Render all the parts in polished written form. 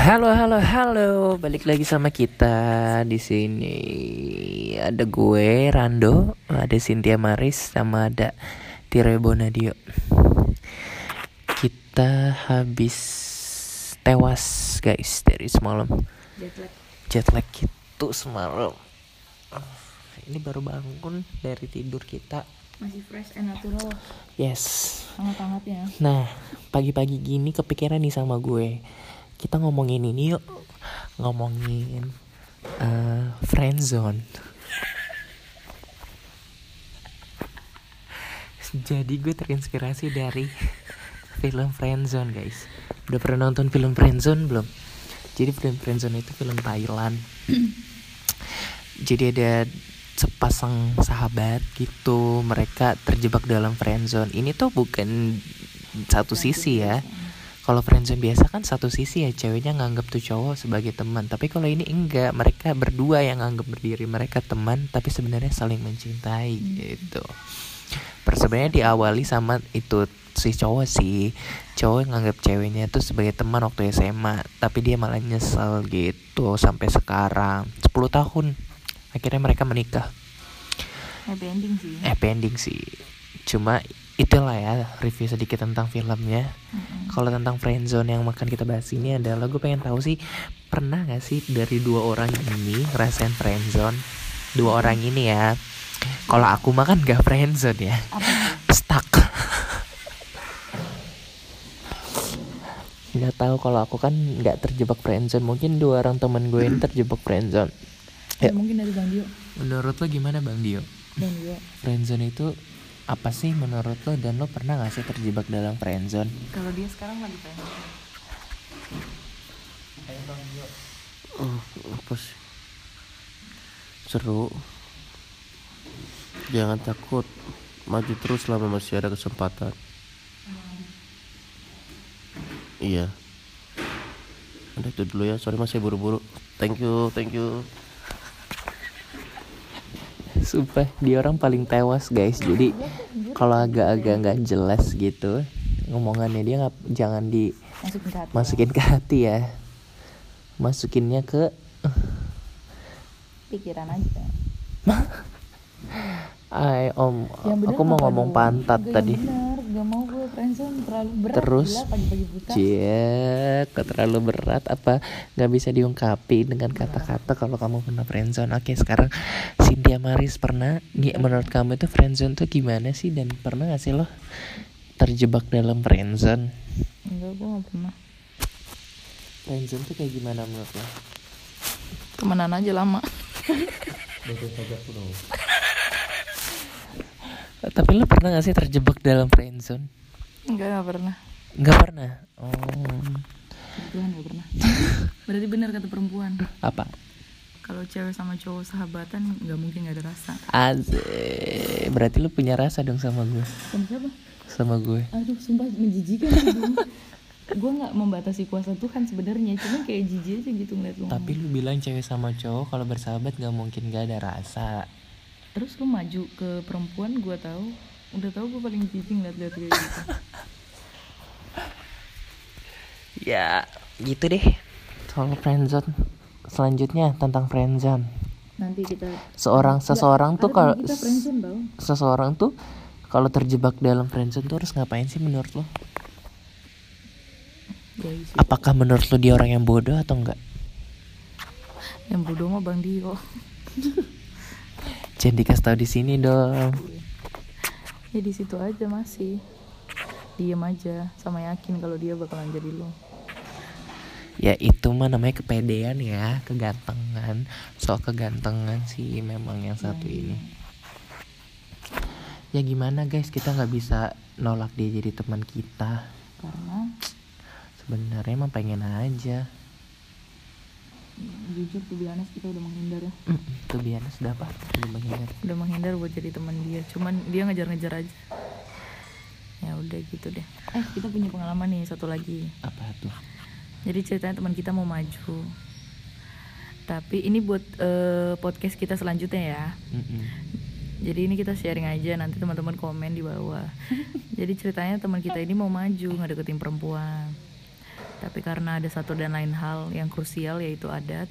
Halo, halo, halo. Balik lagi sama kita di sini. Ada gue Rando, ada Cynthia Maris, sama ada Tire Bonadio. Kita habis tewas, guys, dari semalam. Jet lag itu semalam. Ini baru bangun dari tidur kita. Masih fresh and natural. Yes. Hangat-hangatnya. Nah, pagi-pagi gini kepikiran nih sama gue. Kita ngomongin ini yuk. Ngomongin friendzone. Jadi gue terinspirasi dari film Friendzone, guys. Udah pernah nonton film Friendzone belum? Jadi film Friendzone itu film Thailand. Jadi ada sepasang sahabat gitu, mereka terjebak dalam friendzone. Ini tuh bukan satu sisi ya. Kalau friendzone biasa kan satu sisi ya, ceweknya nganggap tuh cowok sebagai teman. Tapi kalau ini enggak, mereka berdua yang nganggap berdiri mereka teman, tapi sebenarnya saling mencintai gitu. Sebenarnya diawali sama itu si cowok yang nganggap ceweknya tuh sebagai teman waktu SMA, tapi dia malah nyesel gitu sampai sekarang 10 tahun. Akhirnya mereka menikah. Happy ending sih. Cuma itulah ya review sedikit tentang filmnya. Kalau tentang friendzone yang makan kita bahas ini adalah, gue pengen tahu sih, pernah gak sih dari dua orang ini ngerasain friendzone? Dua orang ini ya. Kalau aku mah kan gak friendzone ya. Stuck. Gak tahu, kalau aku kan gak terjebak friendzone. Mungkin dua orang teman gue ini terjebak friendzone. Ya, mungkin dari Bang Dio. Menurut lo gimana Bang Dio? Friendzone itu apa sih menurut lo, dan lo pernah gak sih terjebak dalam friendzone? Kalau dia sekarang lagi friendzone. Ayo Bang Dio. Apa sih? Seru. Jangan takut, maju terus selama masih ada kesempatan. Iya. Udah itu dulu ya, sorry masih buru-buru. Thank you. Sumpah dia orang paling tewas, guys. Jadi kalau agak-agak nggak jelas gitu ngomongannya dia, jangan masukin ke hati ya. Masukinnya ke pikiran aja. Aku mau ngomong pantat tadi. Gak mau gue friendzone, terlalu berat. Terus gila, pagi-pagi buta. terlalu berat apa nggak bisa diungkapi dengan kata-kata kalau kamu pernah friendzone. Oke, sekarang Cynthia Maris pernah. Menurut kamu itu friendzone tuh gimana sih, dan pernah nggak sih lo terjebak dalam friendzone? Enggak, gue gak pernah. Friendzone tuh kayak gimana menurut lo? Temenan aja lama. Tapi lo pernah gak sih terjebak dalam friendzone? Enggak pernah. Gak pernah? Kebetulan gak pernah. Berarti benar kata perempuan. Apa? Kalau cewek sama cowok sahabatan gak mungkin gak ada rasa. Asik. Berarti lo punya rasa dong sama gue. Sama siapa? Sama gue. Aduh, sumpah menjijikan. Gue gak membatasi kuasa Tuhan sebenarnya, cuma kayak jijik aja gitu ngeliat lu. Tapi lu bilang cewek sama cowok kalau bersahabat gak mungkin gak ada rasa. Terus lu maju ke perempuan, gue udah tahu gue paling jijik ngeliat-liat kayak gitu. Ya gitu deh soal friendzone. Selanjutnya tentang friendzone. Nanti kita seseorang tuh kalau friendzone, seseorang tuh kalau terjebak dalam friendzone tuh harus ngapain sih menurut lo? Apakah menurut lo dia orang yang bodoh atau enggak? Yang bodoh mah Bang Dio. Jangan dikasih tahu di sini dong. Ya di situ aja masih. Diem aja sama yakin kalau dia bakalan jadi lo. Ya itu mah namanya kepedean ya, kegantengan. Soal kegantengan sih memang yang satu ini. Ya gimana guys, kita nggak bisa nolak dia jadi teman kita. Karena sebenarnya emang pengen aja. Jujur tuh biasa kita udah menghindar ya. Tuh biasa sudah apa? Udah menghindar buat jadi teman dia. Cuman dia ngejar-ngejar aja. Ya udah gitu deh. Kita punya pengalaman nih satu lagi. Apa tuh? Jadi ceritanya teman kita mau maju. Tapi ini buat podcast kita selanjutnya ya. Jadi ini kita sharing aja, nanti teman-teman komen di bawah. Jadi ceritanya teman kita ini mau maju ngedeketin perempuan. Tapi karena ada satu dan lain hal yang krusial, yaitu adat.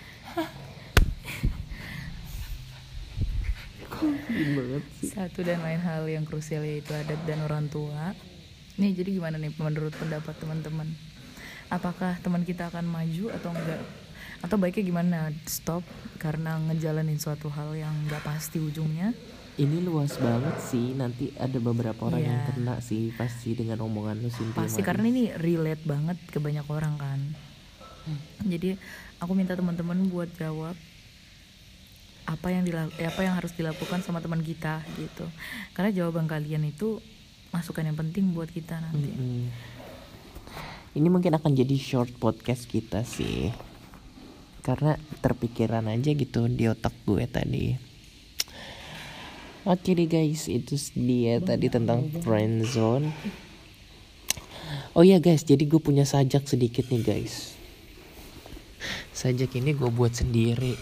Satu dan lain hal yang krusial yaitu adat dan orang tua. Nih, jadi gimana nih menurut pendapat teman-teman? Apakah teman kita akan maju atau enggak? Atau baiknya gimana? Stop karena ngejalanin suatu hal yang enggak pasti ujungnya. Ini luas banget sih, nanti ada beberapa orang yang kena sih pasti dengan omongan lu Cynthia. Pasti karena ini relate banget ke banyak orang kan. Jadi aku minta teman-teman buat jawab apa yang harus dilakukan sama teman kita gitu. Karena jawaban kalian itu masukan yang penting buat kita nanti. Ini mungkin akan jadi short podcast kita sih, karena terpikiran aja gitu di otak gue tadi. Oke deh guys, itu dia tadi tentang friendzone. Oh iya guys, jadi gue punya sajak sedikit nih guys. Sajak ini gue buat sendiri,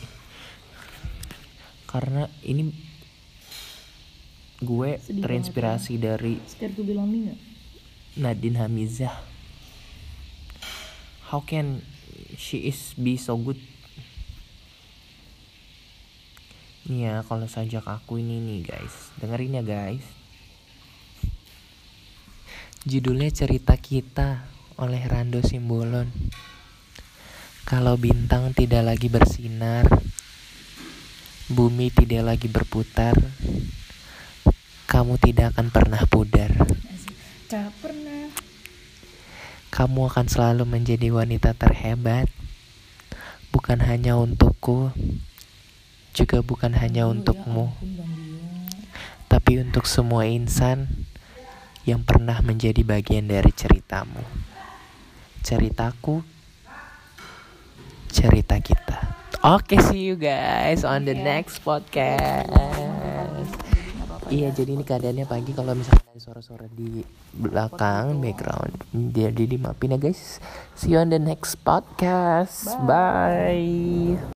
karena ini gue terinspirasi dari Nadine Hamizah. How can she is be so good? Nih ya, kalau sajak aku ini nih guys, dengerin ya guys. Judulnya Cerita Kita oleh Rando Simbolon. Kalau bintang tidak lagi bersinar, bumi tidak lagi berputar, kamu tidak akan pernah pudar. Tak pernah. Kamu akan selalu menjadi wanita terhebat, bukan hanya untukku, juga bukan hanya untukmu, tapi untuk semua insan yang pernah menjadi bagian dari ceritamu. Ceritaku, cerita kita. Oke, see you guys on the next podcast. Iya, jadi ini keadaannya pagi, kalau misalkan ada suara-suara di belakang background, jadi dimaafin ya guys. See you on the next podcast. Bye.